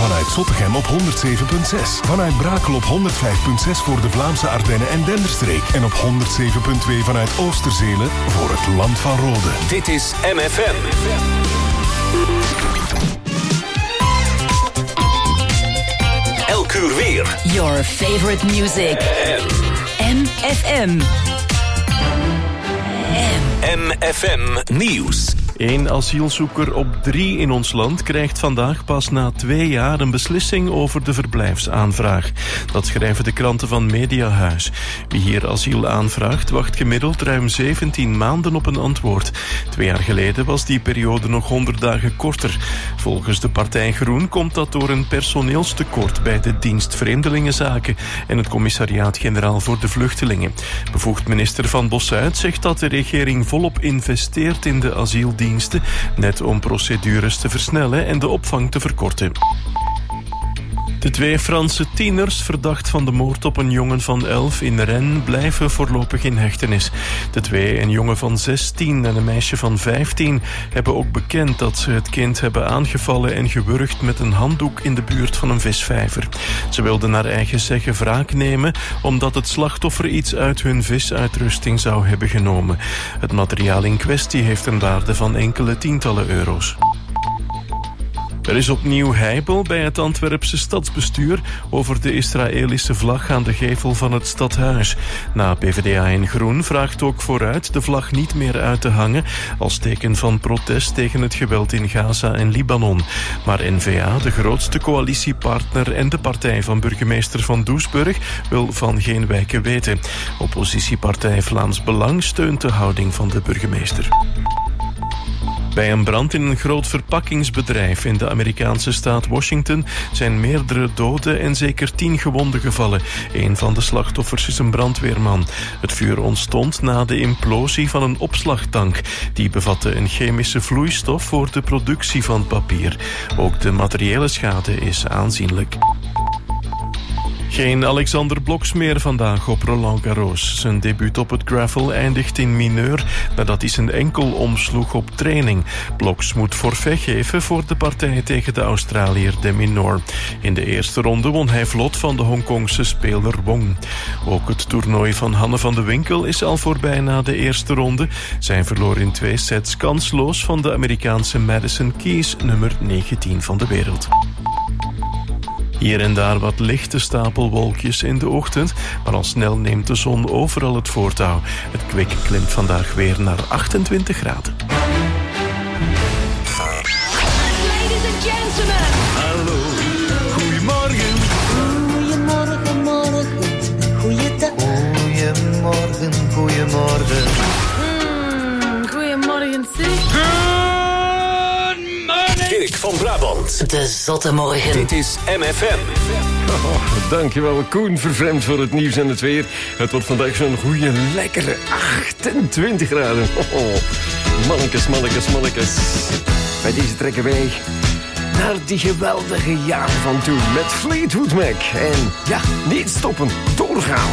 Vanuit Zottegem op 107.6. Vanuit Brakel op 105.6 voor de Vlaamse Ardennen en Denderstreek. En op 107.2 vanuit Oosterzele voor het Land van Rode. Dit is MFM. Elk uur weer. Your favorite music. MFM. MFM Nieuws. 1 asielzoeker op 3 in ons land krijgt vandaag pas na 2 jaar een beslissing over de verblijfsaanvraag. Dat schrijven de kranten van Mediahuis. Wie hier asiel aanvraagt, wacht gemiddeld ruim 17 maanden op een antwoord. 2 jaar geleden was die periode nog 100 dagen korter. Volgens de partij Groen komt dat door een personeelstekort bij de dienst Vreemdelingenzaken en het Commissariaat-Generaal voor de Vluchtelingen. Bevoegd minister Van Bossuit zegt dat de regering volop investeert in de asieldiensten, net om procedures te versnellen en de opvang te verkorten. De 2 Franse tieners, verdacht van de moord op een jongen van 11 in Rennes, blijven voorlopig in hechtenis. De 2, een jongen van 16 en een meisje van 15, hebben ook bekend dat ze het kind hebben aangevallen en gewurgd met een handdoek in de buurt van een visvijver. Ze wilden naar eigen zeggen wraak nemen, omdat het slachtoffer iets uit hun visuitrusting zou hebben genomen. Het materiaal in kwestie heeft een waarde van enkele tientallen euro's. Er is opnieuw heibel bij het Antwerpse stadsbestuur over de Israëlische vlag aan de gevel van het stadhuis. Na PvdA en Groen vraagt ook Vooruit de vlag niet meer uit te hangen als teken van protest tegen het geweld in Gaza en Libanon. Maar N-VA, de grootste coalitiepartner en de partij van burgemeester Van Doesburg, wil van geen wijken weten. Oppositiepartij Vlaams Belang steunt de houding van de burgemeester. Bij een brand in een groot verpakkingsbedrijf in de Amerikaanse staat Washington zijn meerdere doden en zeker 10 gewonden gevallen. Een van de slachtoffers is een brandweerman. Het vuur ontstond na de implosie van een opslagtank. Die bevatte een chemische vloeistof voor de productie van papier. Ook de materiële schade is aanzienlijk. Geen Alexander Bloks meer vandaag op Roland Garros. Zijn debuut op het gravel eindigt in mineur nadat hij zijn enkel omsloeg op training. Bloks moet forfait geven voor de partij tegen de Australiër de Minaur. In de eerste ronde won hij vlot van de Hongkongse speler Wong. Ook het toernooi van Hanne van de Winkel is al voorbij na de eerste ronde. Zij verloor in 2 sets kansloos van de Amerikaanse Madison Keys, nummer 19 van de wereld. Hier en daar wat lichte stapelwolkjes in de ochtend, maar al snel neemt de zon overal het voortouw. Het kwik klimt vandaag weer naar 28 graden. Ladies and gentlemen. Hallo, goedemorgen. Goedemorgen, morgen, goeiedag. Goedemorgen, goedemorgen. Goedemorgen, zeg. Dirk van Brabant. De zotte morgen. Dit is MFM. Oh, dankjewel Koen, vervreemd voor het nieuws en het weer. Het wordt vandaag zo'n goede, lekkere 28 graden. Oh, mannekes, mannekes, mannekes. Bij deze trekken wij naar die geweldige jaren van toen met Fleetwood Mac. En ja, niet stoppen, doorgaan.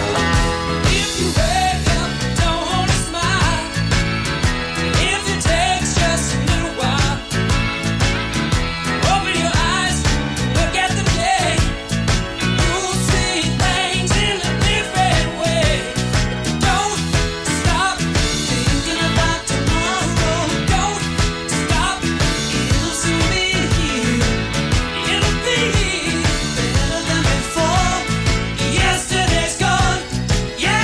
Yeah.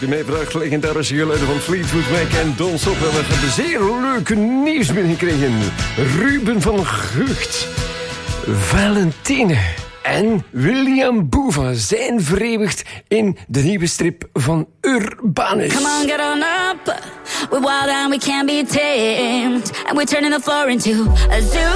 die meevraagt, legendarische geluiden van Fleetwood Mac en Don't Stop. En we hebben zeer leuke nieuws binnengekregen. Ruben van Gucht, Valentine en William Boeva zijn vereeuwigd in de nieuwe strip van Urbanus. Come on, get on up. We're wild and we can't be tamed. And we're turning the floor into a zoo.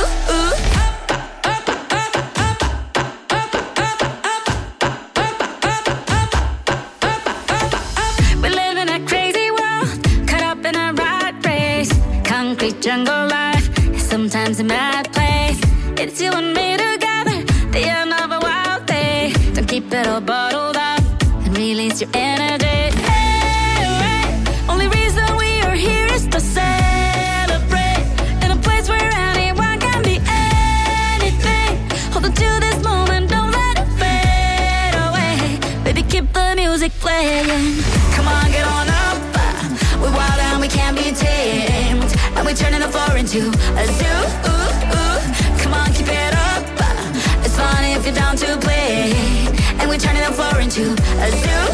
We live in a crazy world, caught up in a rat race. Concrete jungle life is sometimes a mad place. It's you and me together, the end of a wild day. Don't keep it all bottled up and release your energy. Only reason we are here is to celebrate in a place where anyone can be anything. Hold on to this moment, don't let it fade away. Baby, keep the music playing. Come on, get on up. We're wild and we can't be tamed. And we're turning the floor into a zoo. Come on, keep it up. It's fun if you're down to play. And we're turning the floor into a zoo.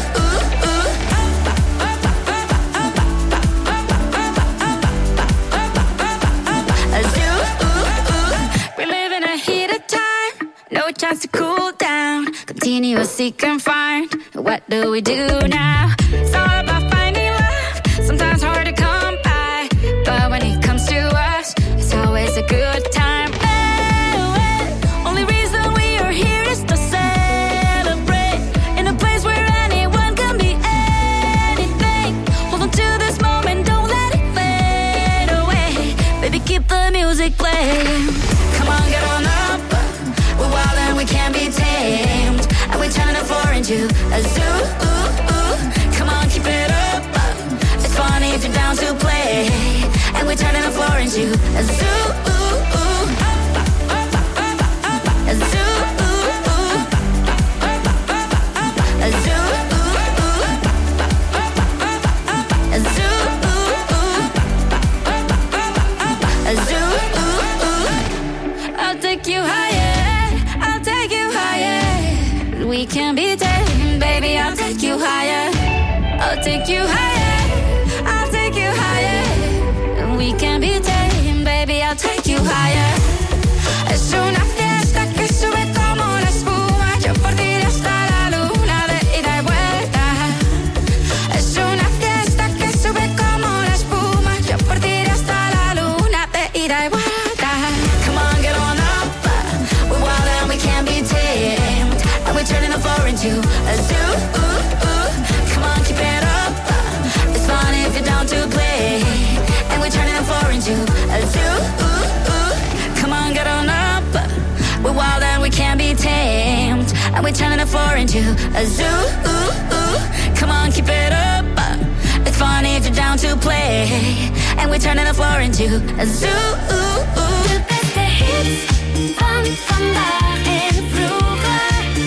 No chance to cool down. Continuously confined. What do we do now? It's all about finding love. Sometimes hard to come by, but when it comes to us, it's always a good time. Only reason we are here is to celebrate in a place where anyone can be anything. Hold on to this moment, don't let it fade away. Baby, keep the music playing. Come on, get on up. We're wild and we can't be tamed. And we're turning the floor into a zoo. Come on, keep it up. It's funny if you're down to play. And we're turning the floor into a zoo. A zoo. A zoo. A zoo. A zoo. I'll take you higher. We can be tamed, baby, I'll take you higher. I'll take you higher. I'll take you higher. We can be tamed, baby, I'll take you higher. Es una fiesta que sube como la espuma. Yo por ti hasta la luna de ida y vuelta. Es una fiesta que sube como la espuma. Yo por ti hasta la luna de ida y vuelta. Come on, get on up. We're wild and we can't be tamed. We're turning the floor into a zoo. Come on, keep it up. It's fun if you're down to play. And we're turning the floor into a zoo. Come on, get on up. We're wild and we can't be tamed. And we're turning the floor into a zoo. Come on, keep it up. It's fun if you're down to play. And we're turning the floor into a zoo. De beste hits van vandaag en vroeger.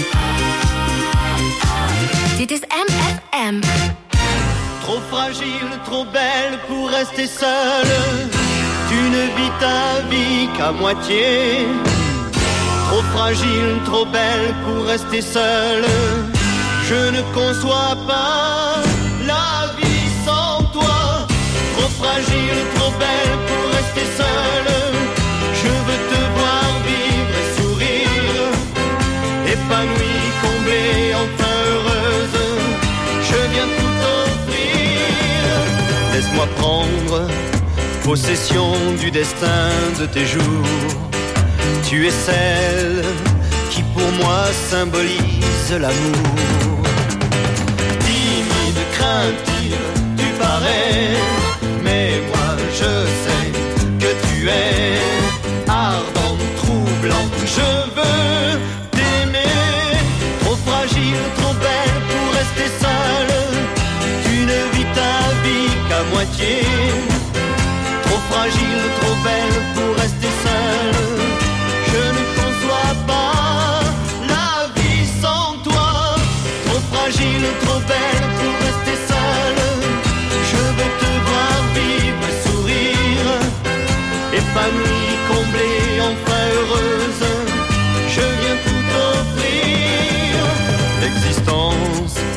Dit is MFM. Trop fragile, trop belle pour rester seule. Tu ne vis ta vie qu'à moitié. Trop fragile, trop belle pour rester seule. Je ne conçois pas la vie sans toi. Trop fragile, trop belle pour rester seule. Je veux te voir vivre et sourire. Épanouie, comblée, enfin heureuse. Je viens tout offrir. Laisse-moi prendre possession du destin de tes jours. Tu es celle qui pour moi symbolise l'amour. Timide, craintive, tu parais, mais moi je sais que tu es ardente, troublante. Je veux t'aimer, trop fragile, trop belle pour rester seule. Tu ne vis ta vie qu'à moitié. Trop fragile, trop belle pour rester seule. Je ne conçois pas la vie sans toi. Trop fragile, trop belle pour rester seule. Je veux te voir vivre et sourire. Épanouie, comblée, enfin heureuse. Je viens tout offrir. L'existence,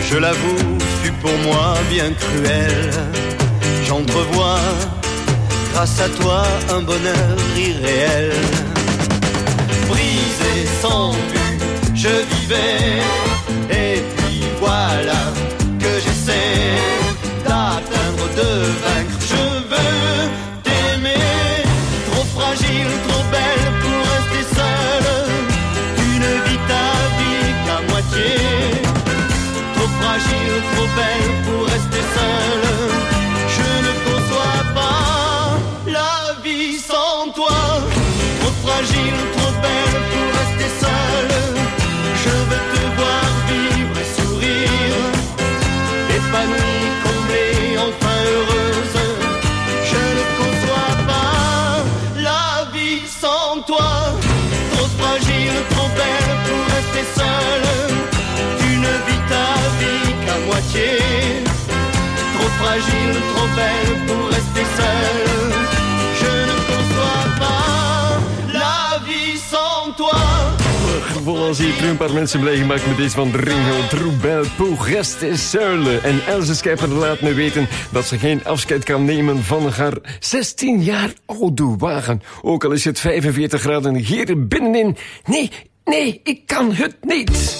je l'avoue, fut pour moi bien cruel. J'entrevois, grâce à toi, un bonheur irréel. Brisé sans but, je vivais, et puis voilà que j'essaie d'atteindre, de vaincre. Je veux t'aimer, trop fragile, trop belle pour rester seule. Tu ne vis ta vie qu'à moitié. Trop fragile, trop belle pour rester seule. Je ne conçois pas la vie sans toi. Trop fragile, trop belle pour rester seule. Je veux te voir vivre et sourire, épanouie, comblée, enfin heureuse. Je ne conçois pas la vie sans toi. Trop fragile, trop belle pour rester seule. Tu ne vis ta vie qu'à moitié. Trop fragile, trop belle pour rester seule. Je ne conçois pas la vie sans toi. Voilà, zie je een paar mensen blij gemaakt met deze van Ringo. Trop belle pour rester seule. En Else Schepper laat me weten dat ze geen afscheid kan nemen van haar 16 jaar oude wagen. Ook al is het 45 graden hier binnenin. Nee, ik kan het niet.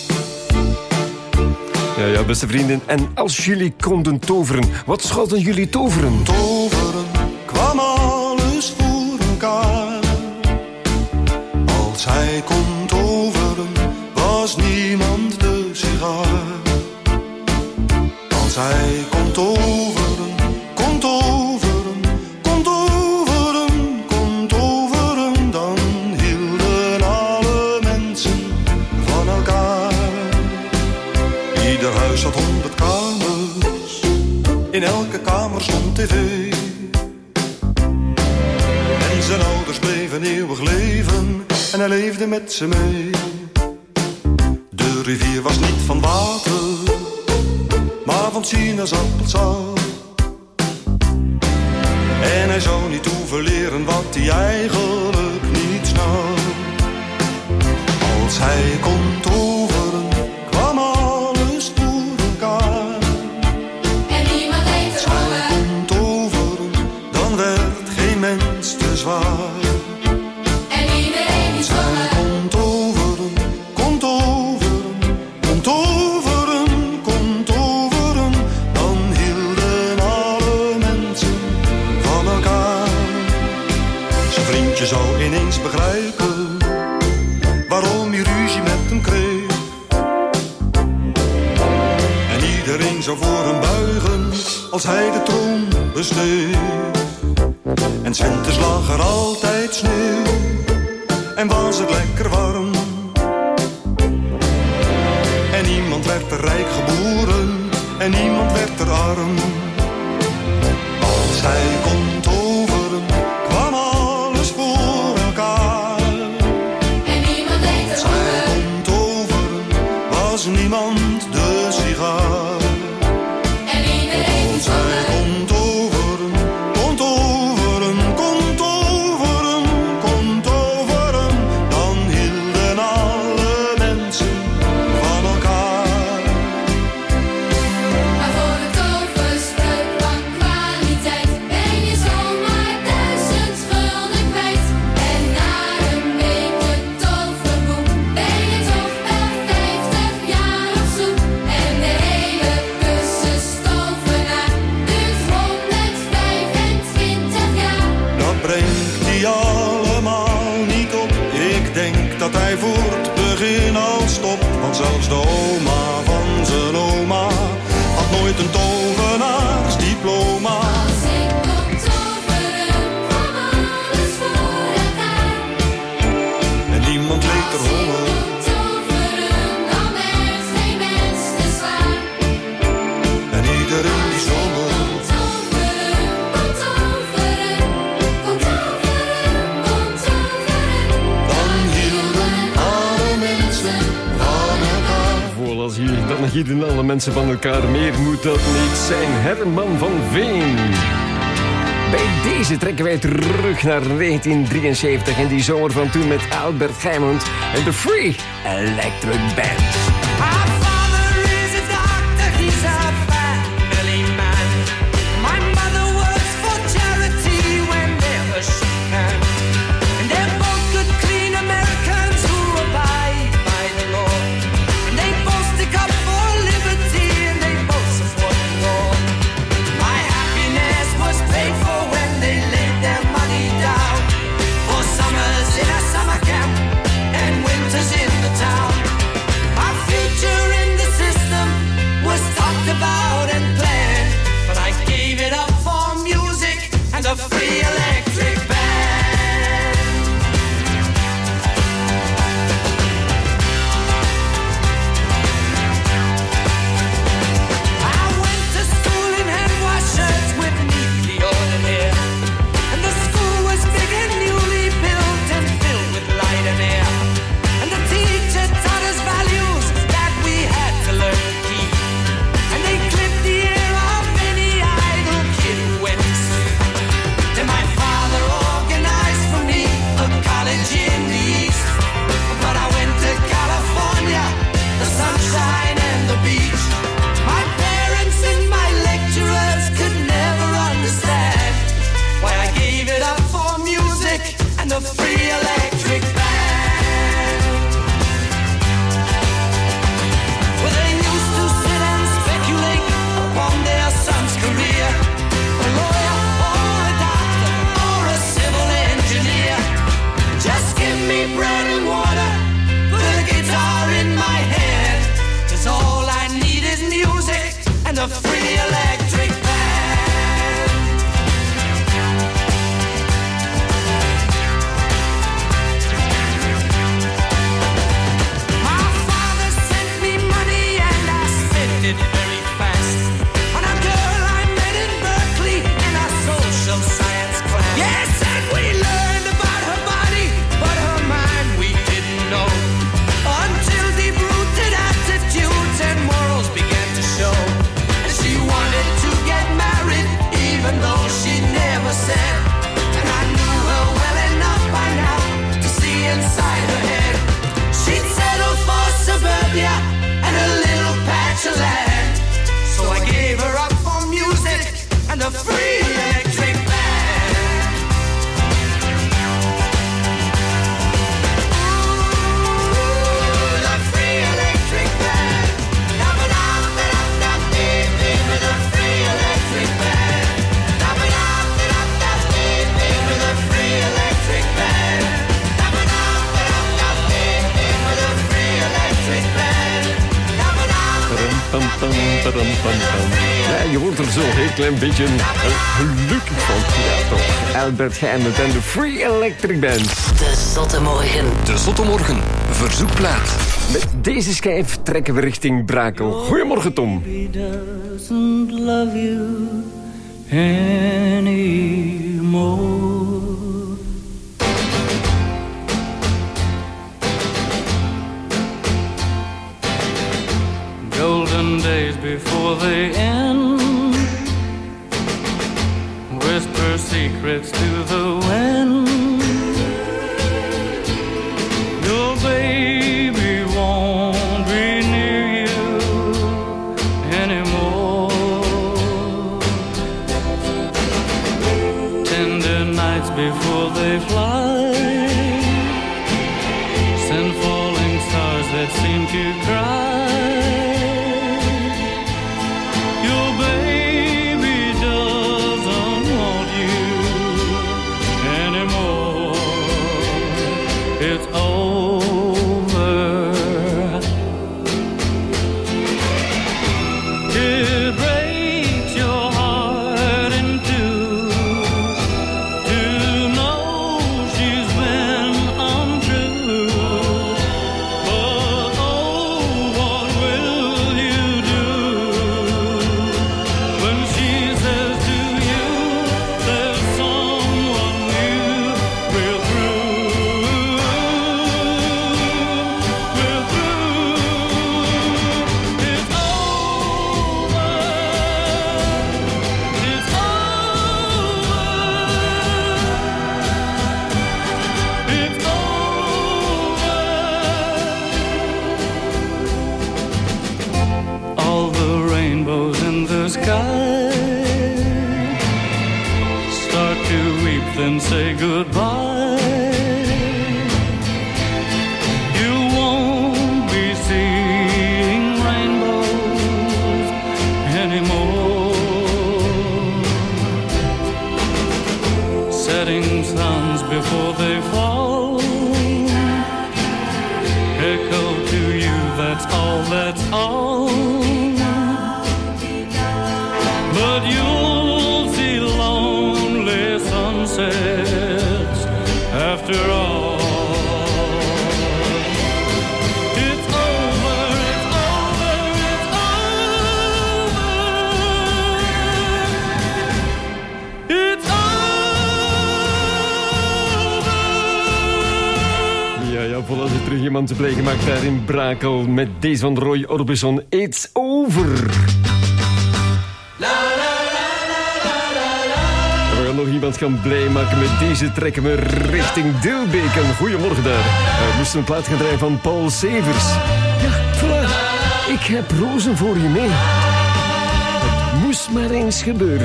Ja, beste vrienden. En als jullie konden toveren, wat zouden jullie toveren? Toveren kwam alles voor elkaar. Als hij kon toveren, was niemand de sigaar. Als hij kon toveren, kon toveren, kon toveren, kon toveren, dan hielden alle mensen van elkaar. Ieder huis had 100 kamers, in elke kamer stond tv. En zijn ouders bleven eeuwig leven, en hij leefde met ze mee. De rivier was niet van water, maar van sinaasappelsap. En hij zou niet hoeven leren wat hij eigenlijk niet snap. Als hij kon toveren, kwam alles voor elkaar. En niemand heeft Als hij kon toveren, dan werd geen mens te zwaar. En iedereen die Als hij kon toveren, kon toveren, kon toveren, kon toveren, dan hielden alle mensen van elkaar. Zijn vriendje zou ineens begrijpen waarom hij ruzie met hem kreeg. En iedereen zou voor hem buigen als hij de troon besteeg. En 's winters lag er altijd sneeuw en was het lekker warm. En niemand werd er rijk geboren en niemand werd er arm. Als hij kon toveren, kwam alles voor elkaar. En niemand weet Als hij kon toveren, was niemand de sigaar. En iedereen Als hij kon toveren, kon toveren, kon toveren, kon toveren, dan hielden alle mensen van elkaar. Maar voor een toverspreuk van kwaliteit ben je zomaar 1000 gulden kwijt. En na een beetje toverboek ben je toch wel 50 jaar op zoek. En de hele cursus tovenaar duurt 125 jaar. Dat brengt hij allemaal niet op. Ik denk dat hij voor het begin al stopt. Want zelfs de oma van zijn oma had nooit een tovenaarsdiploma. Als ik kon toveren, kwam alles voor elkaar. En niemand leed er honger. Toveren, dan werd geen mens te zwaar. En iedereen die zomer. Toveren, kon toveren, kon toveren, kon toveren. Dan hielden alle mensen van elkaar. Voilà, zie je, dan hielden alle mensen van elkaar. Meer moet dat niet zijn. Herman van Veen. Bij deze trekken wij terug naar 1973 en die zomer van toen met Albert Hammond en de Free Electric Band. Our father is a doctor, he a free electric band. Ooh, the free electric band. Da-ba-da-da-da-da-dee-dee with a free electric band. Da-ba-da-da-da-da-dee-dee with a free electric band. Da-ba-da-da-da-da-dee-dee with a free electric band. Pam, pam, pam, pam, pam. Ja, je wordt er zo'n heel klein beetje gelukkig van. Ja, toch. Albert Hammond en de Free Electric Band. De Zotte Morgen. De Zotte Morgen. Verzoekplaat. Met deze schijf trekken we richting Brakel. Goedemorgen, Tom. He doesn't love you anymore. Golden days before they end, whisper secrets to the wind. Your baby won't be near you anymore. Tender nights before they fly, send falling stars that seem to cry. Then say goodbye. You won't be seeing rainbows anymore. Setting suns before they fall echo to you, that's all, that's all. But you'll see lonely sunsets after all. It's over, it's over, it's over. It's over. Ja, voilà, zit terug iemand blij gemaakt daar in Brakel met deze van Roy Orbison. It's over. Nog iemand gaan blij maken met deze trekken we richting Dilbeken. Goedemorgen daar. We moesten een plaat gaan draaien van Paul Severs. Ja, voilà. Ik heb rozen voor je mee. Het moest maar eens gebeuren.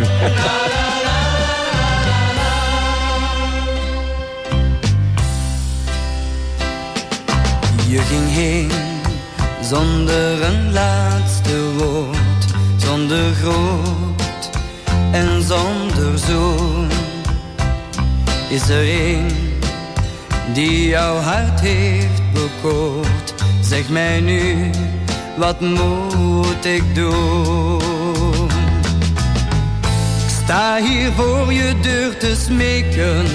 Je ging heen zonder een laatste woord, zonder groot en zonder zoen. Is er een die jouw hart heeft bekoord? Zeg mij nu, wat moet ik doen? Ik sta hier voor je deur te smeken.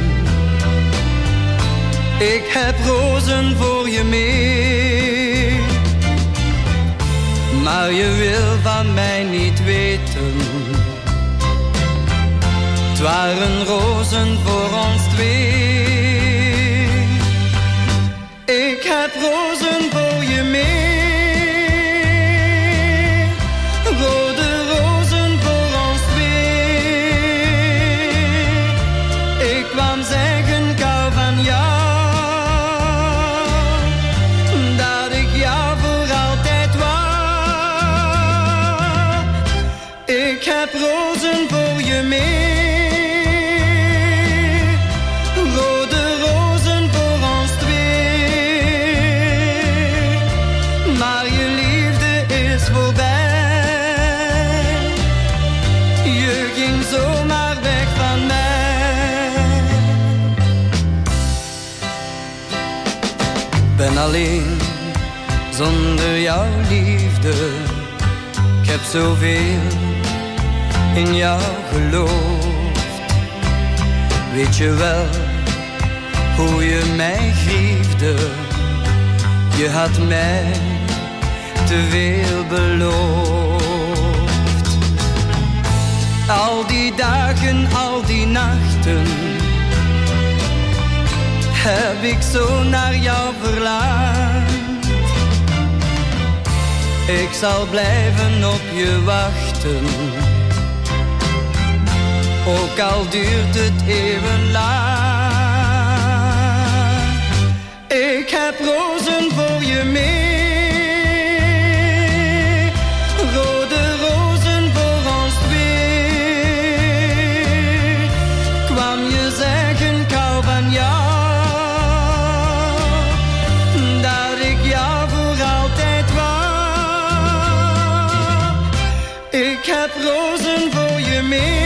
Ik heb rozen voor je mee. Maar je wil van mij niet weten. Het waren rozen voor ons twee. Ik heb rozen voor je mee. Rode rozen voor ons twee. Ik kwam zeggen, ik hou van jou. Dat ik jou voor altijd wou. Ik heb rozen voor je is voorbij. Je ging zomaar weg van mij. Ben alleen zonder jouw liefde. Ik heb zoveel in jou geloofd. Weet je wel hoe je mij griefde? Je had mij te veel beloofd. Al die dagen, al die nachten heb ik zo naar jou verlangd. Ik zal blijven op je wachten, ook al duurt het even lang. Ik heb rozen voor je mee, rode rozen voor ons twee. Kwam je zeggen, ik hou van jou, dat ik jou voor altijd wou. Ik heb rozen voor je mee.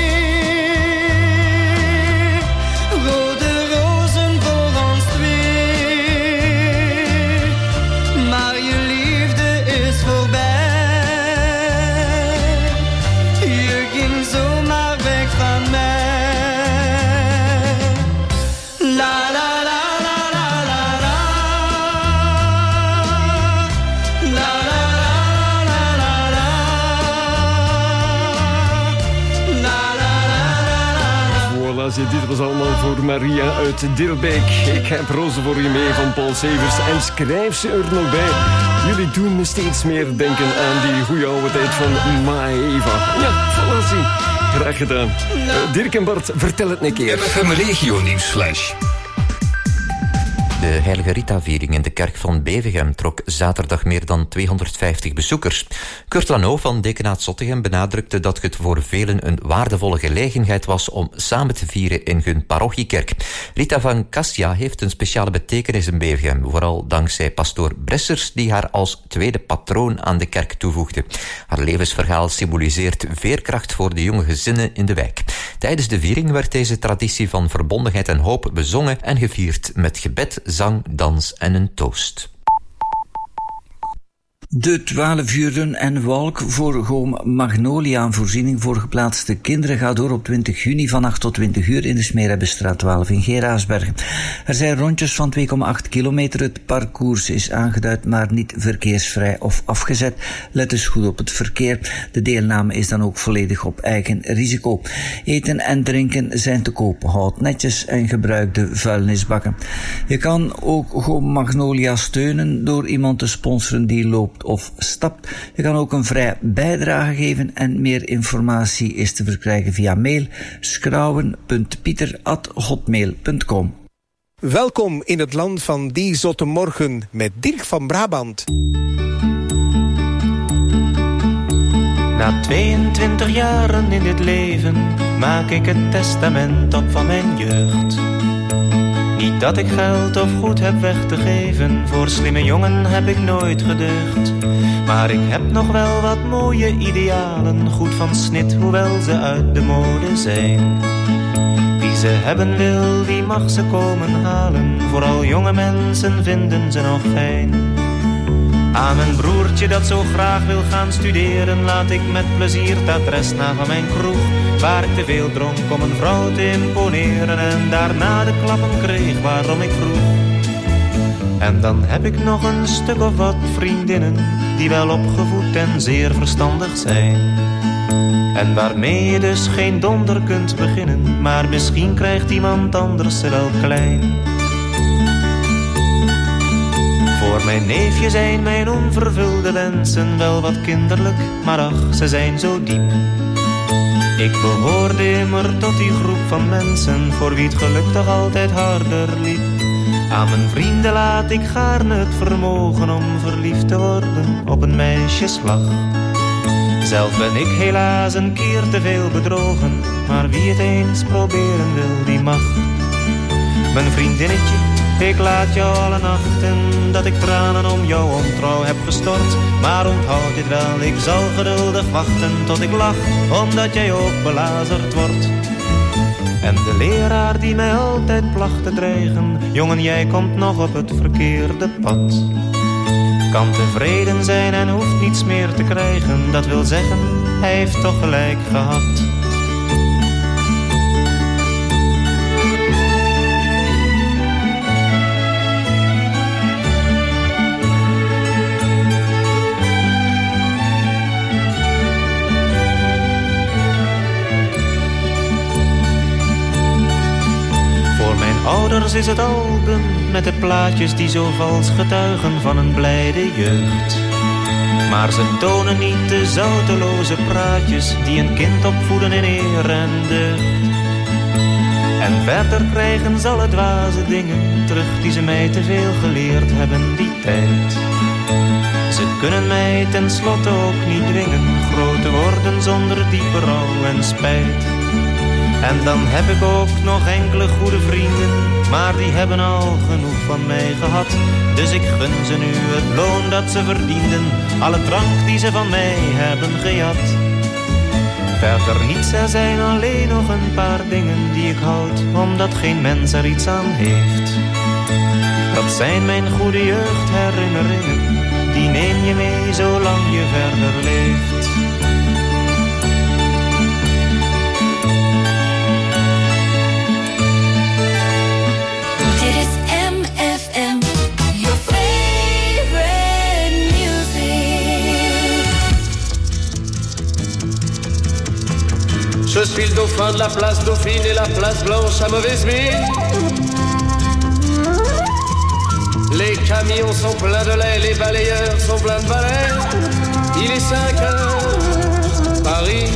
Dit was allemaal voor Maria uit Dilbeek. Ik heb rozen voor je mee van Paul Severs. En schrijf ze er nog bij. Jullie doen me steeds meer denken aan die goede oude tijd van Maeva. Ja, voilà, zie. Graag gedaan. Dirk en Bart, vertel het een keer. MFM Regio Nieuwsflash. De Heilige Rita-viering in de kerk van Bevegem trok zaterdag meer dan 250 bezoekers. Kurt Lano van Dekenaat Zottegem benadrukte dat het voor velen een waardevolle gelegenheid was om samen te vieren in hun parochiekerk. Rita van Cassia heeft een speciale betekenis in Bevegem, vooral dankzij pastoor Bressers, die haar als tweede patroon aan de kerk toevoegde. Haar levensverhaal symboliseert veerkracht voor de jonge gezinnen in de wijk. Tijdens de viering werd deze traditie van verbondenheid en hoop bezongen en gevierd met gebed, zang, dans en een toast. De 12 uren en walk voor Goom Magnolia, een voorziening voor geplaatste kinderen, gaat door op 20 juni van 8 tot 20 uur in de Smeerhebbestraat 12 in Geraasbergen. Er zijn rondjes van 2,8 kilometer. Het parcours is aangeduid, maar niet verkeersvrij of afgezet. Let dus goed op het verkeer. De deelname is dan ook volledig op eigen risico. Eten en drinken zijn te koop. Houd netjes en gebruik de vuilnisbakken. Je kan ook Goom Magnolia steunen door iemand te sponsoren die loopt of stapt. Je kan ook een vrij bijdrage geven en meer informatie is te verkrijgen via mail schrouwen.pieter@hotmail.com. Welkom in het land van die zotte morgen met Dirk van Brabant. Na 22 jaren in dit leven maak ik het testament op van mijn jeugd. Niet dat ik geld of goed heb weg te geven, voor slimme jongen heb ik nooit gedeugd. Maar ik heb nog wel wat mooie idealen, goed van snit, hoewel ze uit de mode zijn. Wie ze hebben wil, die mag ze komen halen, vooral jonge mensen vinden ze nog fijn. Aan mijn broertje dat zo graag wil gaan studeren, laat ik met plezier het adres na van mijn kroeg, waar ik te veel dronk om een vrouw te imponeren en daarna de klappen kreeg waarom ik vroeg. En dan heb ik nog een stuk of wat vriendinnen die wel opgevoed en zeer verstandig zijn, en waarmee je dus geen donder kunt beginnen, maar misschien krijgt iemand anders ze wel klein. Voor mijn neefje zijn mijn onvervulde wensen wel wat kinderlijk, maar ach, ze zijn zo diep. Ik behoorde immer tot die groep van mensen voor wie het geluk toch altijd harder liep. Aan mijn vrienden laat ik gaarne het vermogen om verliefd te worden op een meisjeslag. Zelf ben ik helaas een keer te veel bedrogen, maar wie het eens proberen wil, die mag. Mijn vriendinnetje, Ik laat jou alle nachten dat ik tranen om jouw ontrouw heb gestort. Maar onthoud dit wel, ik zal geduldig wachten tot ik lach, omdat jij ook belazerd wordt. En de leraar die mij altijd placht te dreigen, jongen, jij komt nog op het verkeerde pad. Kan tevreden zijn en hoeft niets meer te krijgen, dat wil zeggen, hij heeft toch gelijk gehad. Ouders is het album met de plaatjes die zo vals getuigen van een blijde jeugd. Maar ze tonen niet de zouteloze praatjes die een kind opvoeden in eer en deugd. En verder krijgen ze alle dwaze dingen terug die ze mij te veel geleerd hebben die tijd. Ze kunnen mij tenslotte ook niet dwingen groot te worden zonder diepe rouw en spijt. En dan heb ik ook nog enkele goede vrienden, maar die hebben al genoeg van mij gehad. Dus ik gun ze nu het loon dat ze verdienden, alle drank die ze van mij hebben gejat. Verder niets, er zijn alleen nog een paar dingen die ik houd, omdat geen mens er iets aan heeft. Dat zijn mijn goede jeugdherinneringen, die neem je mee zolang je verder leeft. Je suis le dauphin de la place Dauphine et la place Blanche à mauvaise mine. Les camions sont pleins de lait, les balayeurs sont pleins de balais. Il est 5 heures, Paris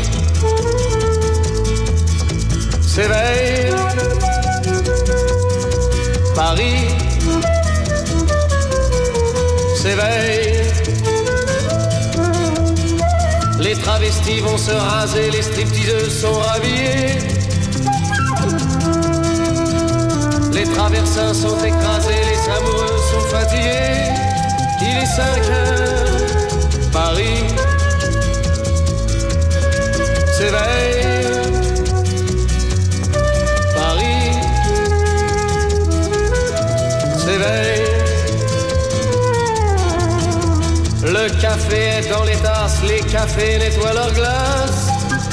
s'éveille. Paris s'éveille. Les travestis vont se raser, les stripteaseuses sont rhabillées. Les traversins sont écrasés, les amoureux sont fatigués. Il est 5 heures, Paris s'éveille. Paris s'éveille. Le café est dans les tasses, les cafés nettoient leurs glaces.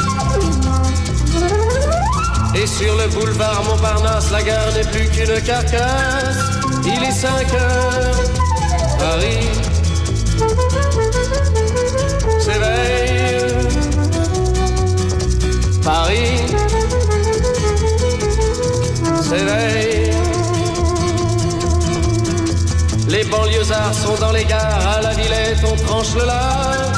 Et sur le boulevard Montparnasse, la gare n'est plus qu'une carcasse. Il est 5 heures, Paris s'éveille. Paris s'éveille. Les banlieusards sont dans les gares, à la Villette on tranche le lard.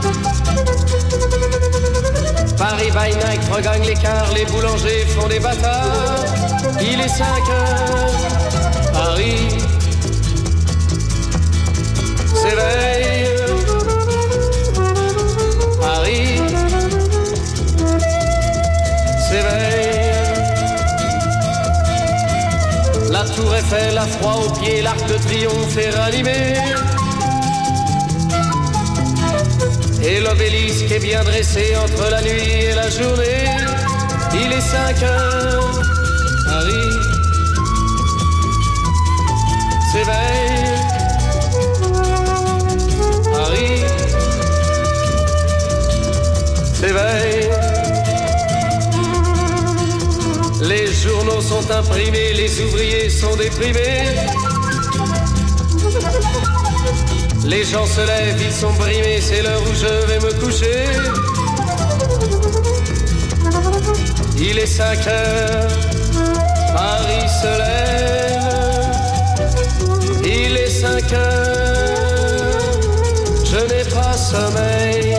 Paris by night regagne l'écart, les boulangers font des bâtards. Il est 5 heures, Paris s'éveille. Paris s'éveille. La tour Eiffel a froid aux pieds, l'arc de triomphe est ranimé. Et l'obélisque est bien dressé entre la nuit et la journée. Il est 5 heures, Paris s'éveille. Paris s'éveille. Les journaux sont imprimés, les ouvriers sont déprimés. Les gens se lèvent, ils sont brimés, c'est l'heure où je vais me coucher. Il est 5 heures, Paris se lève. Il est 5 heures, je n'ai pas sommeil.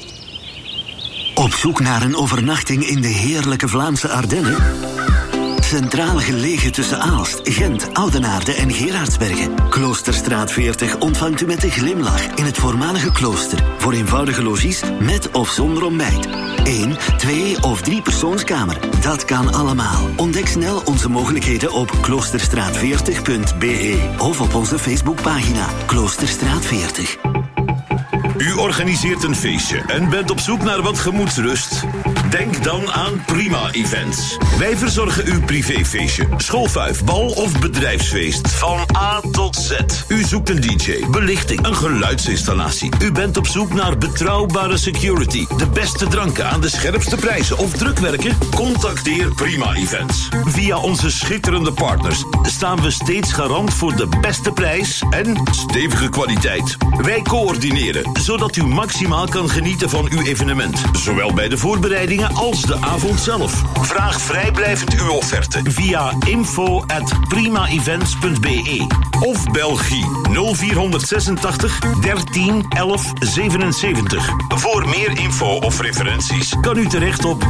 Op zoek naar een overnachting in de heerlijke Vlaamse Ardennen? Centraal gelegen tussen Aalst, Gent, Oudenaarde en Gerardsbergen. Kloosterstraat 40 ontvangt u met een glimlach in het voormalige klooster. Voor eenvoudige logies met of zonder ontbijt. 1, 2 of 3 persoonskamer. Dat kan allemaal. Ontdek snel onze mogelijkheden op kloosterstraat40.be of op onze Facebookpagina Kloosterstraat 40. U organiseert een feestje en bent op zoek naar wat gemoedsrust? Denk dan aan Prima Events. Wij verzorgen uw privéfeestje, schoolfuif, bal of bedrijfsfeest. Van A tot Z. U zoekt een DJ, belichting, een geluidsinstallatie. U bent op zoek naar betrouwbare security, de beste dranken aan de scherpste prijzen of drukwerken? Contacteer Prima Events. Via onze schitterende partners staan we steeds garant voor de beste prijs en stevige kwaliteit. Wij coördineren, zodat u maximaal kan genieten van uw evenement. Zowel bij de voorbereidingen als de avond zelf. Vraag vrijblijvend uw offerte via info@primaevents.be of bel Guy 0486 13 11 77. Voor meer info of referenties kan u terecht op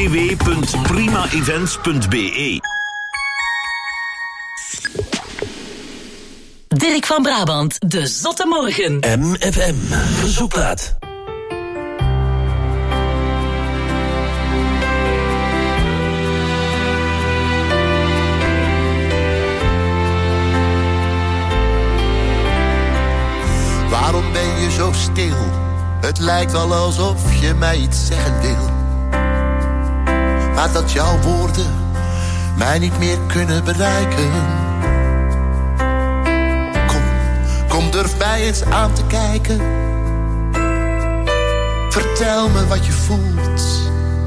www.primaevents.be. Dirk van Brabant, de Zotte Morgen. MFM, verzoekplaat. Waarom ben je zo stil? Het lijkt wel alsof je mij iets zeggen wil. Maar dat jouw woorden mij niet meer kunnen bereiken. Kom, durf mij eens aan te kijken. Vertel me wat je voelt.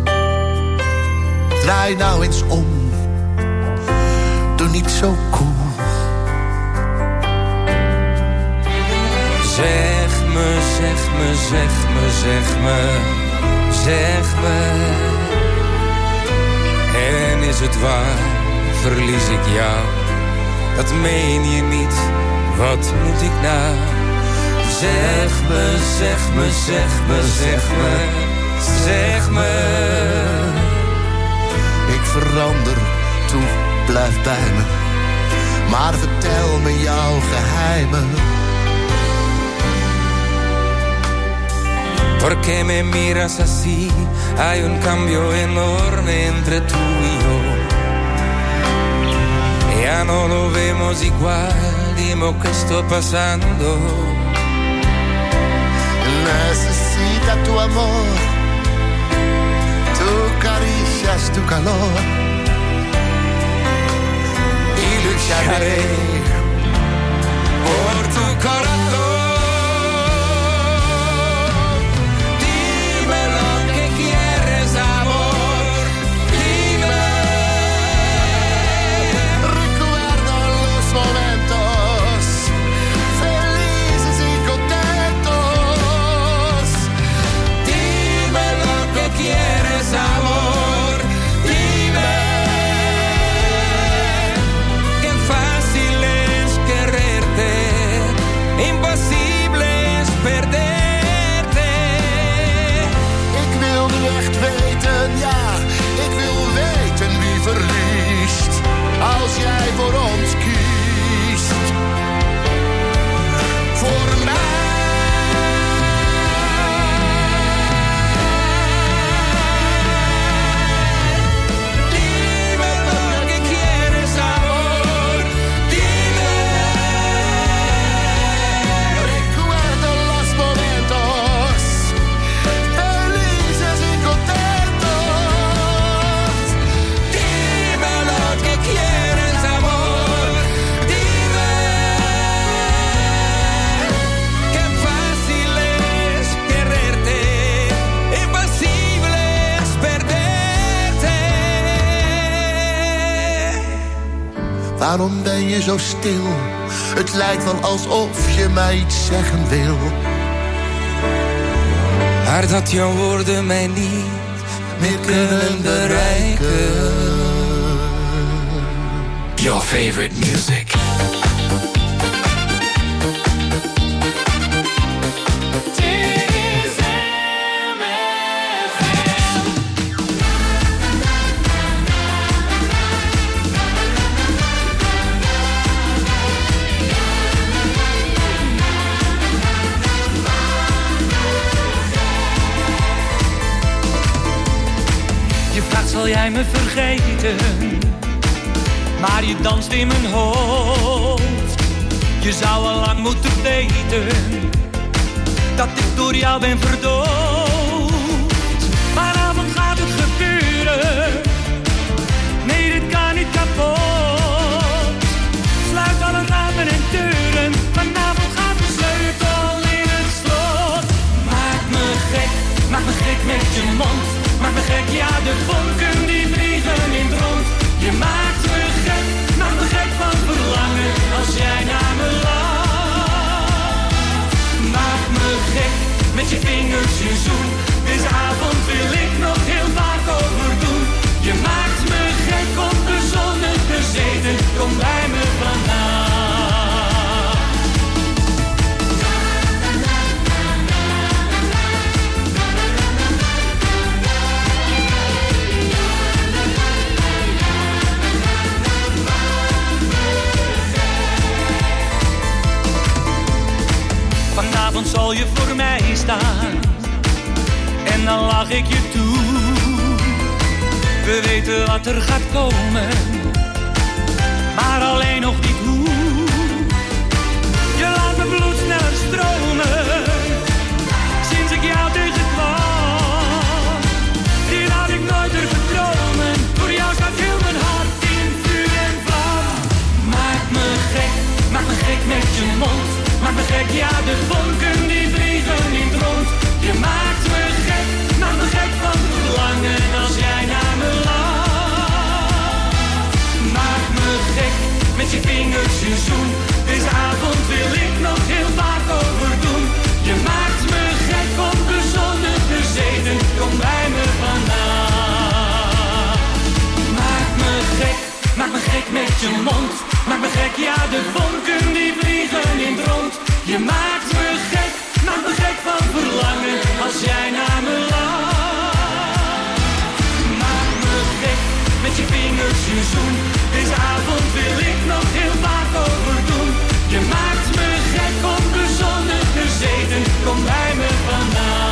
Draai nou eens om. Doe niet zo cool. Zeg me, zeg me, zeg me, zeg me, zeg me. En is het waar, verlies ik jou? Dat meen je niet, wat moet ik nou? Zeg me, zeg me, zeg me, zeg me, zeg me. Ik verander, toe, blijf bij me. Maar vertel me jouw geheimen. Porque me miras así, hay un cambio enorme entre tú y yo. Ya no lo vemos igual, dime qué está pasando. Necesita tu amor, tu caricias, tu calor. Y lucharé por tu corazón. ¿Quieres amor? Dime. Qué fácil es quererte, imposible es perderte. Ik wil nu echt weten, ja, ik wil weten wie verliest. Als jij voor ons kiest. Voor mij. Waarom ben je zo stil? Het lijkt wel alsof je mij iets zeggen wil. Maar dat jouw woorden mij niet meer kunnen bereiken. Your favorite music. wil jij me vergeten, maar je danst in mijn hoofd. Je zou al lang moeten weten dat ik door jou ben verdoofd. Vanavond gaat het gebeuren, nee dit kan niet kapot. Sluit alle ramen en deuren, vanavond gaat de sleutel in het slot. Maak me gek met je mond. Maak me gek, ja de vonken die vliegen in het rond. Je maakt me gek van verlangen als jij naar me lacht. Maak me gek met je vingers je zoen. Deze avond wil ik nog heel vaak overdoen. Je maakt me gek, onbezonnen bezeten. Kom bij me vandaag. Vanavond zal je voor mij staan en dan lach ik je toe. We weten wat er gaat komen, maar alleen nog niet hoe. Je laat mijn bloed sneller stromen, sinds ik jou tegenkwam. Dit had ik nooit durven dromen, voor jou staat heel mijn hart in vuur en vlam. Maak me gek met je mond. Maak me gek, ja de vonken die vliegen in het rond. Je maakt me gek van verlangen als jij naar me lacht. Maak me gek met je vingers je zoen. Deze avond wil ik nog heel vaak overdoen. Je maakt me gek, onbezonnen bezeten. Kom bij me vandaag. Maak me gek met je mond. Maak me gek, ja de vonken die vliegen in het rond. Je maakt me gek van verlangen als jij naar me lacht. Maak me gek met je vingers je zoen. Deze avond wil ik nog heel vaak overdoen. Je maakt me gek, onbezonnen bezeten. Kom bij me vandaag.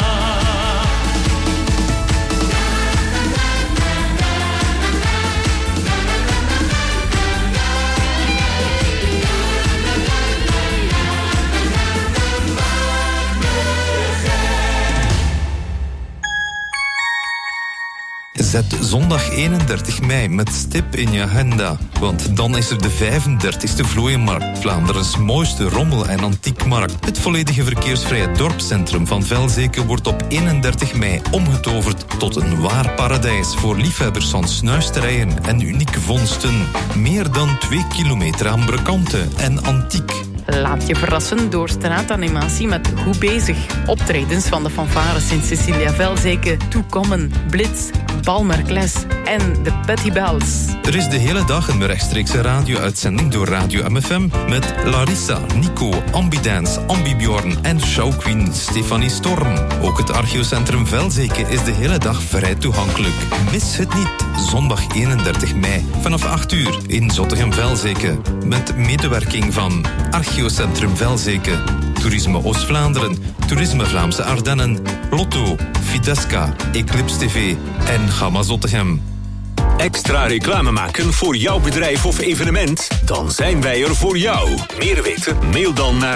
Zet zondag 31 mei met stip in je agenda. Want dan is er de 35e Vlooienmarkt, Vlaanderens mooiste rommel- en antiekmarkt. Het volledige verkeersvrije dorpscentrum van Velzeke wordt op 31 mei omgetoverd tot een waar paradijs voor liefhebbers van snuisterijen en unieke vondsten. Meer dan 2 kilometer aan brekanten en antiek. Laat je verrassen door straatanimatie met Goed Bezig. Optredens van de fanfares Sint-Cecilia Velzeke, Toekommen, Blitz, Balmerkles en de Petty Bells. Er is de hele dag een rechtstreekse radio-uitzending door Radio MFM met Larissa, Nico, Ambidance, Ambibjorn en showqueen Stefanie Storm. Ook het archeocentrum Velzeke is de hele dag vrij toegankelijk. Mis het niet, zondag 31 mei vanaf 8 uur in Zottegem-Velzeke. Met medewerking van Archeocentrum Velzeke, Toerisme Oost-Vlaanderen, Toerisme Vlaamse Ardennen, Lotto, Fidesca, Eclipse TV en Gamma Zottegem. Extra reclame maken voor jouw bedrijf of evenement? Dan zijn wij er voor jou. Meer weten? Mail dan naar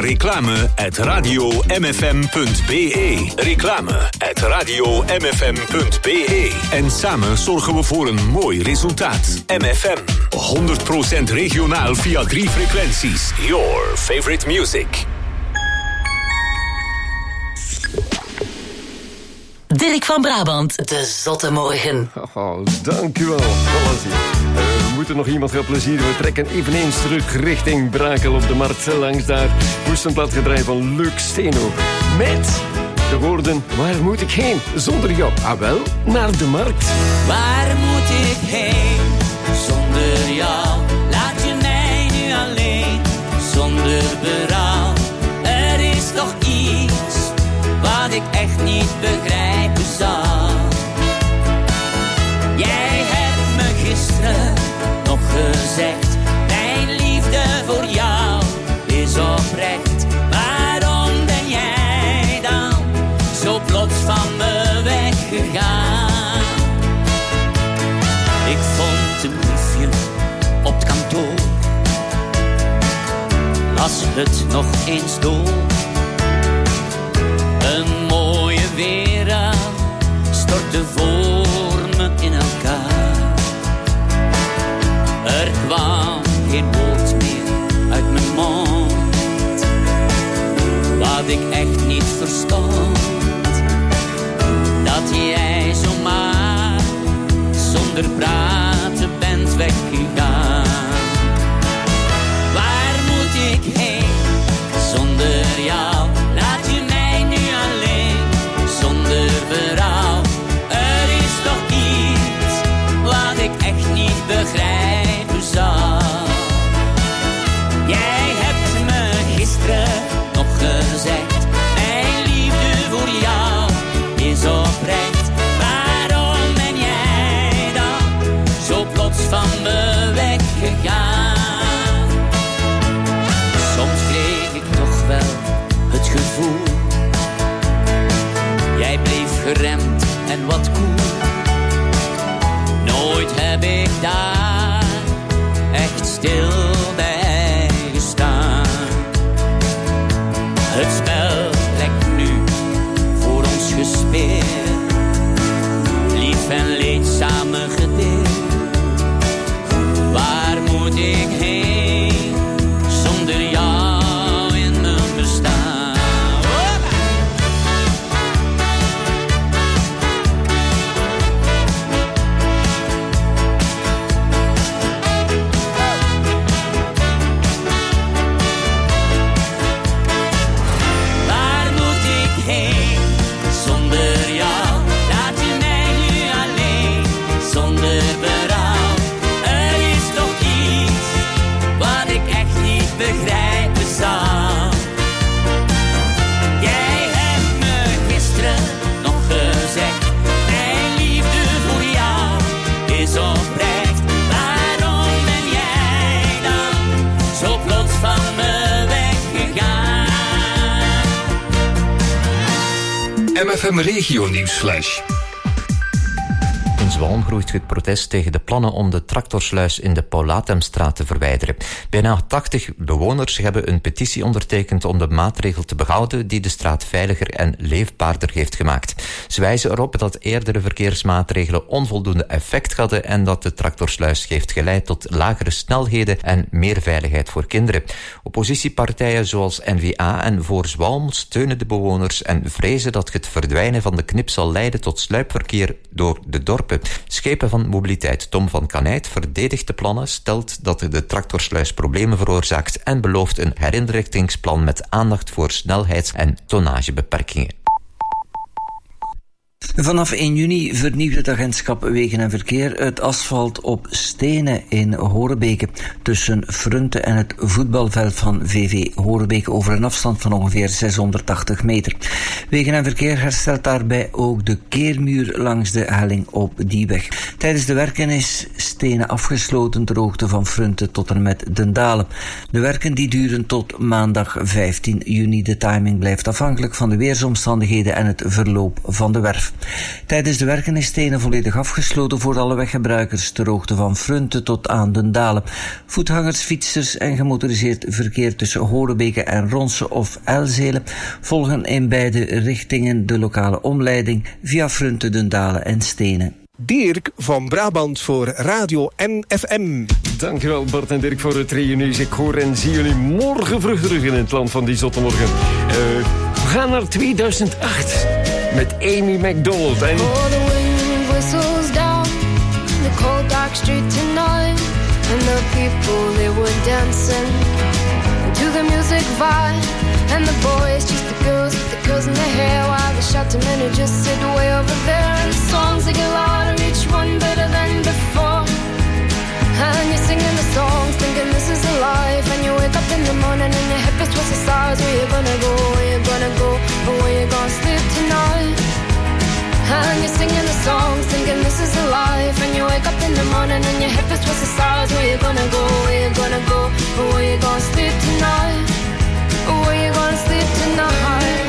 reclame@radiomfm.be. Reclame@radiomfm.be. En samen zorgen we voor een mooi resultaat. MFM. 100% regionaal via 3 frequenties. Your favorite music. Dirk van Brabant, de Zotte Morgen. Oh, dank u wel. We moeten nog iemand gaan plezieren. We trekken eveneens terug richting Brakel op de markt. Langs daar moest een platgedraai van Luc Steno. Met de woorden, waar moet ik heen zonder jou? Ah wel, naar de markt. Waar moet ik heen zonder jou? Laat je mij nu alleen, zonder berouw. Er is toch iets wat ik echt niet begrijpen zal. Jij hebt me gisteren nog gezegd, mijn liefde voor jou is oprecht. Waarom ben jij dan zo plots van me weggegaan? als het nog eens dood. Een mooie wereld stortte voor me in elkaar. Er kwam geen woord meer uit mijn mond, wat ik echt niet verstond. Dat jij zomaar zonder praten bent weggegaan. Waar moet ik heen zonder jou? Laat je mij nu alleen, zonder berouw. Er is toch iets wat ik echt niet begrijpen zal. Jij hebt me gisteren nog gezegd, mijn liefde voor jou is oprecht. Waarom ben jij dan zo plots van me weggegaan? Soms kreeg ik toch wel het gevoel, jij bleef geremd en wat koel. Nooit heb ik daar echt stil bij gestaan. Het spel lijkt nu voor ons gespeeld, lief en leed samen gedeeld. Waar moet ik heen zonder jou in mijn bestaan? Waar moet ik heen zonder jou? Laat je mij nu alleen, zonder berouw. Er is toch iets wat ik echt niet begrijpen zal. Jij hebt me gisteren nog gezegd, mijn liefde voor jou is oprecht. Waarom ben jij dan zo plots van me weggegaan? MFM Regio Nieuwsflash. In Zwalm groeit het protest tegen de plannen om de tractorsluis in de Paulatemstraat te verwijderen. Bijna 80 bewoners hebben een petitie ondertekend om de maatregel te behouden die de straat veiliger en leefbaarder heeft gemaakt. Ze wijzen erop dat eerdere verkeersmaatregelen onvoldoende effect hadden en dat de tractorsluis heeft geleid tot lagere snelheden en meer veiligheid voor kinderen. Oppositiepartijen zoals N-VA en Voor Zwalm steunen de bewoners en vrezen dat het verdwijnen van de knip zal leiden tot sluipverkeer door de dorpen. Schepen van Mobiliteit Tom van Kanijt verdedigt de plannen, stelt dat de tractorsluis problemen veroorzaakt en belooft een herinrichtingsplan met aandacht voor snelheids- en tonnagebeperkingen. Vanaf 1 juni vernieuwt het agentschap Wegen en Verkeer het asfalt op Stenen in Horebeke tussen Frunte en het voetbalveld van VV Horebeke over een afstand van ongeveer 680 meter. Wegen en Verkeer herstelt daarbij ook de keermuur langs de helling op die weg. Tijdens de werken is Stenen afgesloten ter hoogte van Frunte tot en met Den Dalen. De werken die duren tot maandag 15 juni. De timing blijft afhankelijk van de weersomstandigheden en het verloop van de werf. Tijdens de werken is Stenen volledig afgesloten voor alle weggebruikers ter hoogte van Frunte tot aan Den Dalen. Voetgangers, fietsers en gemotoriseerd verkeer tussen Horebeke en Ronse of Elzelen volgen in beide richtingen de lokale omleiding via Frunte, Den Dalen en Stenen. Dirk van Brabant voor Radio NFM. Dankjewel Bart en Dirk voor het reunie. Ik hoor en zie jullie morgen vroeg terug in het land van die zotte morgen. We gaan naar 2008 met Amy Macdonald. En... Oh, the wind whistles down the cold dark street tonight, and the people they were dancing to the music vibe, and the boys just the girls in their hair, while the shouting men who just sit way over there. And the songs they get louder, each one better than before. And you're singing the songs, thinking this is a life. And you wake up in the morning and your head feels towards the stars. Where you gonna go? Where you gonna go? Or where you gonna sleep tonight? And you're singing the songs, thinking this is a life. And you wake up in the morning and your head feels towards the stars. Where you gonna go? Where you gonna go? Or where you gonna sleep tonight? Or where you gonna sleep tonight?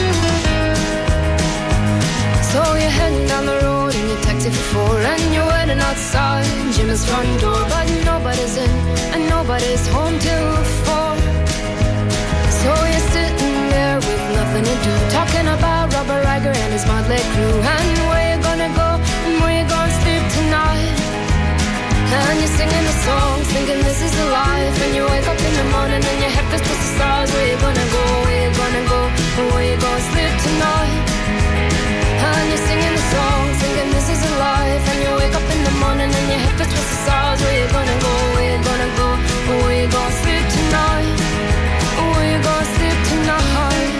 So you're heading down the road in your taxi for 4, and you're waiting running outside Jim's front door, but nobody's in and nobody's home till 4. So you're sitting there with nothing to do, talking about Robert Riger and his motley crew, and where you gonna go and where you gonna sleep tonight. And you're singing the songs, thinking this is the life. And you wake up in the morning and your head feels towards the stars. Where you gonna go, where you gonna go, and where you gonna sleep tonight. And you're singing the songs, thinking this is the life. And you wake up in the morning and your head feels towards the stars. Where you gonna go, where you gonna go, and where you gonna sleep tonight. Where you gonna sleep tonight.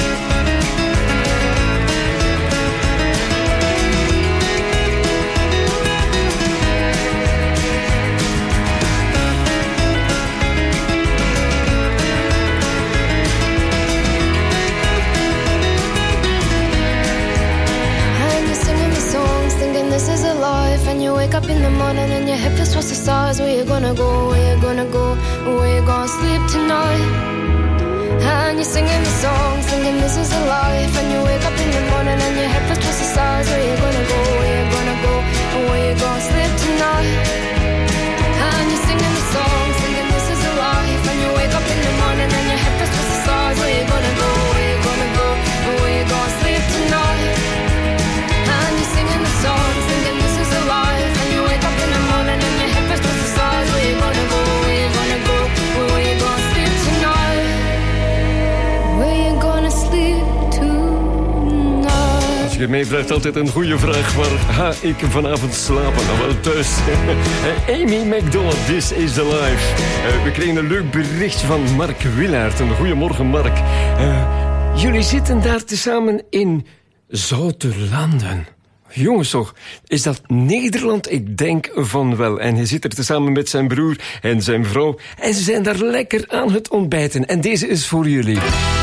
This is a life, and you wake up in the morning and your head feels towards the stars. Where you gonna go, where you gonna go, where you gonna sleep tonight. And you're singing the song, thinking this is a life. And you wake up in the morning and your head feels towards the stars. Where you gonna go, where you gonna go, where you gonna sleep tonight. And you're singing the song, thinking this is a life. And you wake up in the morning and your head feels towards the stars. Where you gonna go, where you gonna go, where you gonna sleep tonight. And you're singing the song, thinking this is a life. And you wake up in the morning and your head feels towards the stars. Where you gonna go, where you gonna go, where you gonna sleep tonight. Where you gonna sleep tonight. Als je mij vraagt, altijd een goede vraag. Waar ga ik vanavond slapen? Nou, wel thuis. Amy McDonald, This is the Life. We kregen een leuk berichtje van Mark Willaert. Goedemorgen, Mark. Jullie zitten daar tezamen in Zoutelanden. Jongens toch, is dat Nederland? Ik denk van wel. En hij zit er tezamen met zijn broer en zijn vrouw. En ze zijn daar lekker aan het ontbijten. En deze is voor jullie.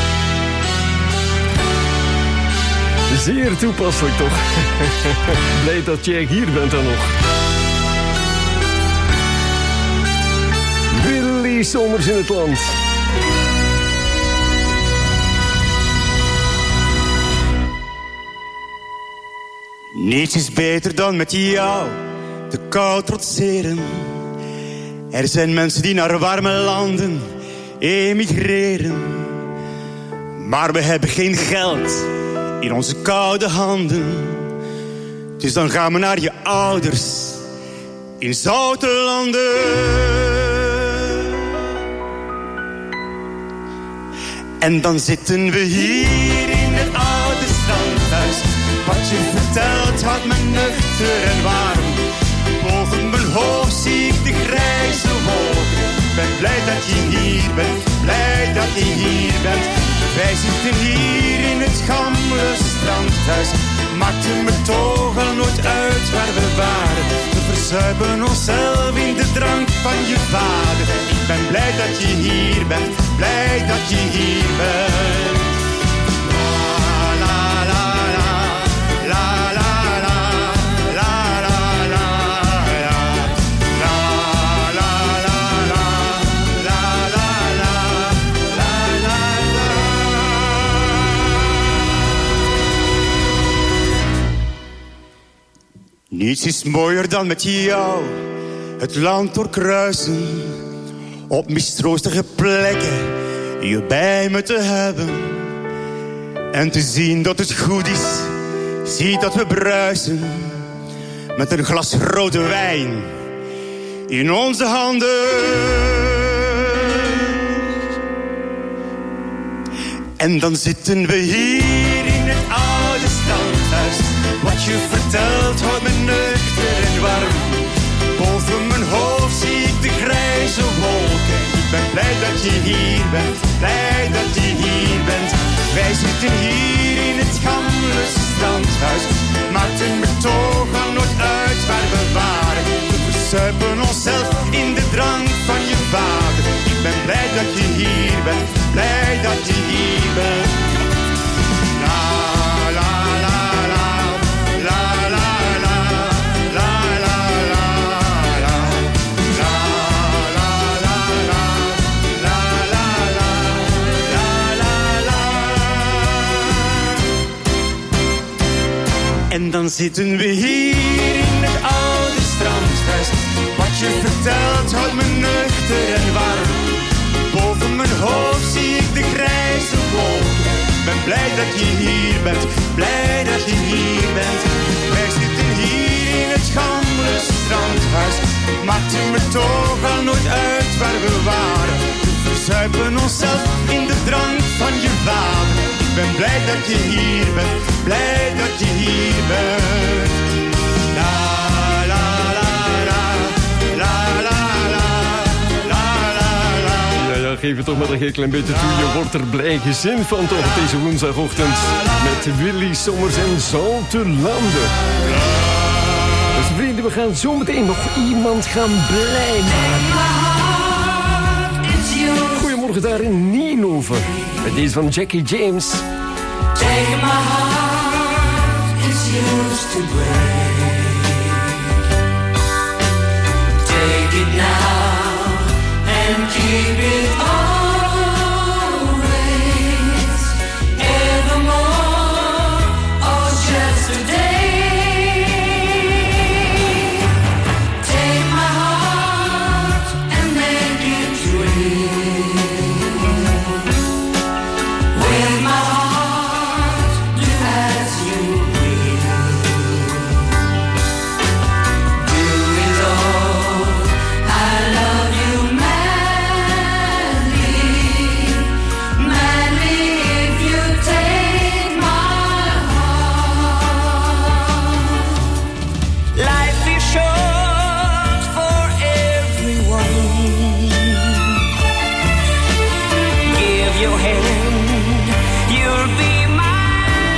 Zeer toepasselijk toch? Blij dat jij hier bent dan nog. Willy Somers in het land. Niets is beter dan met jou de kou trotseren. Er zijn mensen die naar warme landen emigreren. Maar we hebben geen geld in onze koude handen. Dus dan gaan we naar je ouders in Zoutelanden. En dan zitten we hier in het oude standhuis. Wat je vertelt houdt me nuchter en warm. Boven mijn hoofd zie ik de grijze wolken. Ik ben blij dat je hier bent, blij dat je hier bent. Wij zitten hier in het gamle strandhuis. Maakte me toch al nooit uit waar we waren. We verzuipen onszelf in de drank van je vader. Ik ben blij dat je hier bent, blij dat je hier bent. Niets is mooier dan met jou het land doorkruisen. Op mistroostige plekken je bij me te hebben. En te zien dat het goed is, zie dat we bruisen. Met een glas rode wijn in onze handen. En dan zitten we hier in het oude standhuis. Wat je vertelt houdt me nuchter en warm. Boven mijn hoofd zie ik de grijze wolken. Ik ben blij dat je hier bent, blij dat je hier bent. Wij zitten hier in het gamle standhuis. Maakte me toch al nooit uit waar we waren. We verzuipen onszelf in de drank van je vader. Ik ben blij dat je hier bent, blij dat je hier bent. En dan zitten we hier in het oude strand. dat je hier bent, blij dat je hier bent. Wij zitten hier in het gammele strandhuis. Maakte me toch al nooit uit waar we waren. We verzuipen onszelf in de drank van je vader. Ik ben blij dat je hier bent, blij dat je hier bent. La la la la, la la la, la la la. Ja, geef het toch maar een heel klein beetje toe. Je wordt er blij gezin van toch deze woensdagochtend. Met Willy Sommers en Zaltelanden. Dus vrienden, we gaan zo meteen nog iemand gaan blij maken. Goedemorgen daar in Nienhoven. Met deze van Jackie James. Take my heart, it's yours to break. Take it now and keep it always, evermore, or just a day. Take my heart and make it real. With my heart, do as you will. Do it all. I love you madly, madly if you take my heart. Life is short for everyone. Give your hand, you'll be my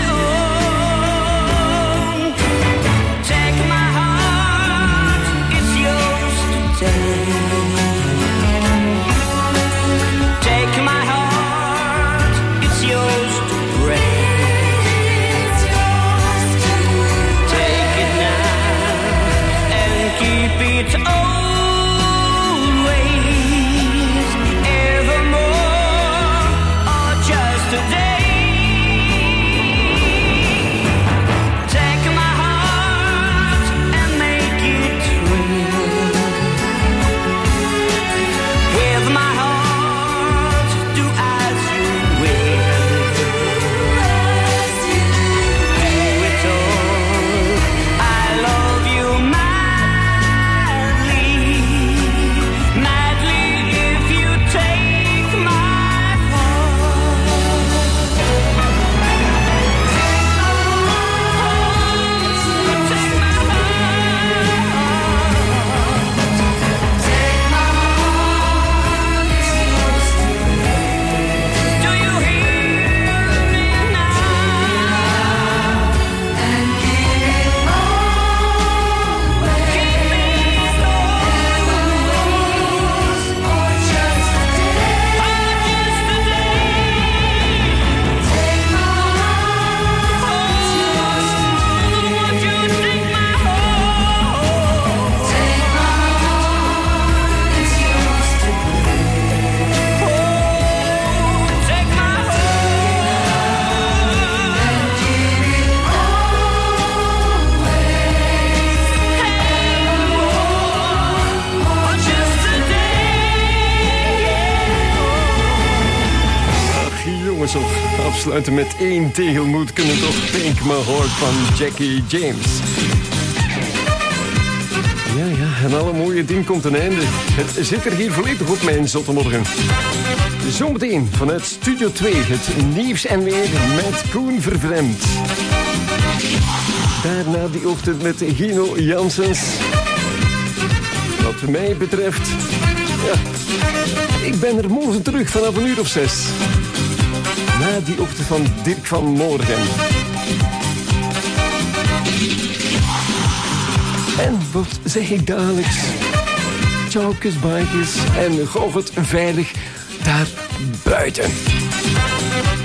own. Take my heart, it's yours to take. Take my heart, it's yours to break. Take it now and keep it always, evermore, or just a day. Take my heart and make it real. With my heart, do as you will. Do it all. I love you madly, madly if you take my Jongens, afsluiten met één tegelmoed kunnen toch Take My Heart van Jackie James. Ja, en alle mooie ding komt een einde. Het zit er hier volledig op mijn zottemorgen. Zometeen vanuit Studio 2 het nieuws en weer met Koen Vervreemd. Daarna die ochtend met Gino Janssens. Wat mij betreft, ja, ik ben er morgen terug vanaf 6:00. Na die ochtend van Dirk van Morgen. En wat zeg ik dagelijks? Tjaukes, baaitjes en goch het veilig daar buiten.